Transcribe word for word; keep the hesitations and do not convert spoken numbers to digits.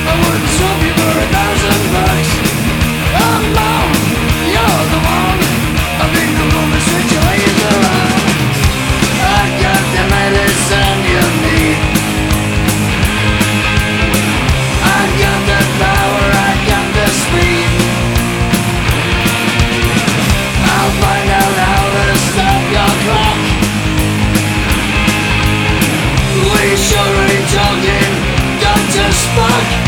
I wouldn't swap you for a thousand bucks. Oh no, you're the one. I think the moment situations around. I got the medicine you need. I got the power, I got the speed. I'll find out how to stop your clock. We sure ain't talking Doctor Spock.